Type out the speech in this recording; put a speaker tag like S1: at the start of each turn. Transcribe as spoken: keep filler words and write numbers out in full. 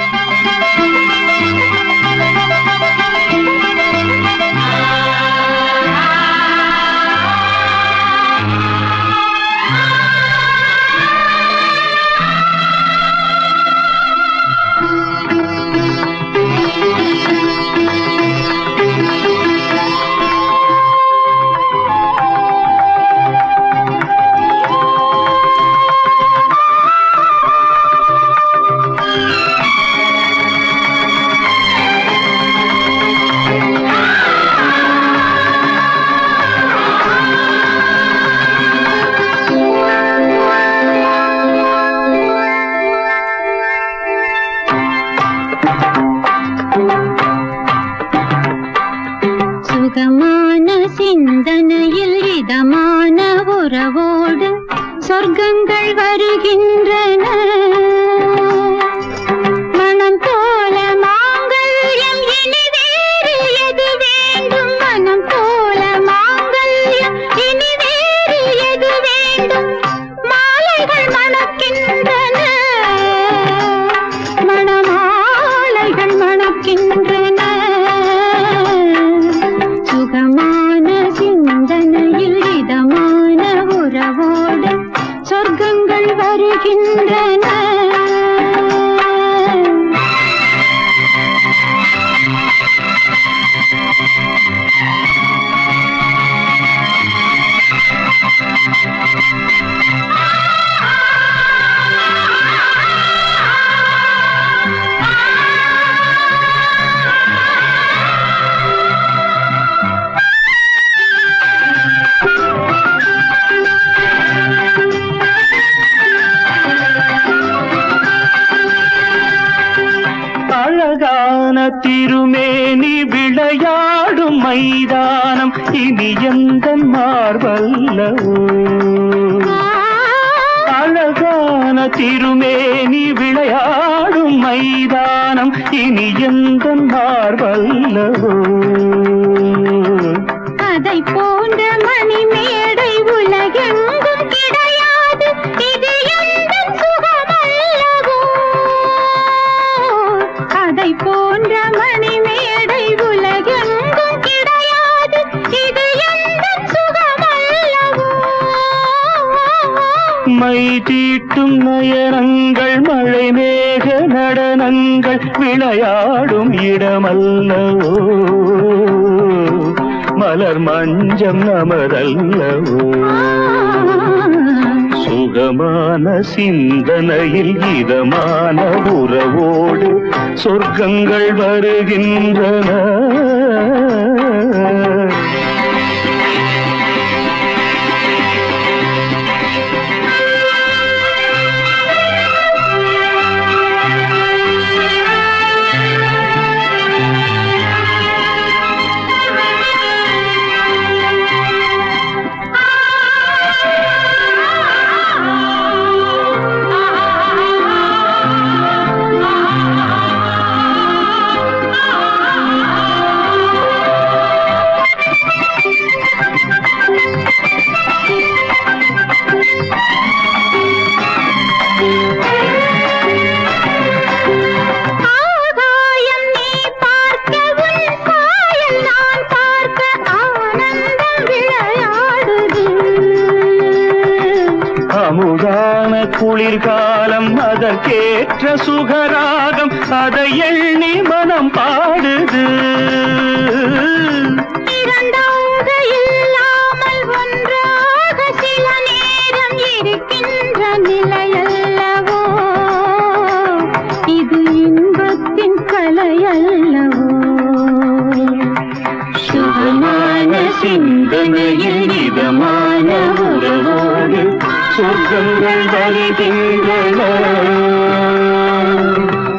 S1: சொர்க்கங்கள் வருகின்றன மனம் போல மாங்கல்யம் இனி வேறு எது வேண்டும் மனம் போல மாங்கல்யம் இனி வேறு எது வேண்டும் மாலைகள் மணக்கின்றன மணமாலைகள் மணக்கின்றன சுகமான சிந்தனையில் இதமான உறவோடு சொர்க்கங்கள் வருகின்றன
S2: அழகான திருமேனி விளையாடும் மைதானம் இனி எந்தன் மார்பல்லவோ அழகான திருமேனி விளையாடும் மைதானம் இனி எந்தன் மார்பல்லவோ
S1: அதை போன்ற மணிமேடை உலகெங்கும் கிடையாது இது எந்தன் சுகமல்லவோ அதை போன்ற மணிமேடை உலகெங்கும் கிடையாது இது எந்தன் சுகமல்லவோ
S2: மை தீட்டும் நயனங்கள் மழை மேக நடனங்கள் விளையாடும் இடமல்லவோ மலர் மஞ்சம் நமதல்லவோ சுகமான சிந்தனையில் இதமான உறவோடு சொர்க்கங்கள் வருகின்றன அமுதான குளிர்காலம் அதற்கேற்ற சுகராகம் அதை எண்ணி மனம் பாடுது
S1: இரண்டாக இல்லாமல் ஒன்றாக சில நேரம் இருக்கின்ற நிலையல்லவோ இது இன்பத்தின் கலையல்லவோ
S2: சுகமான சிந்தனையில் இதமான உறவோடு சொர்க்கங்கள் வருகின்றன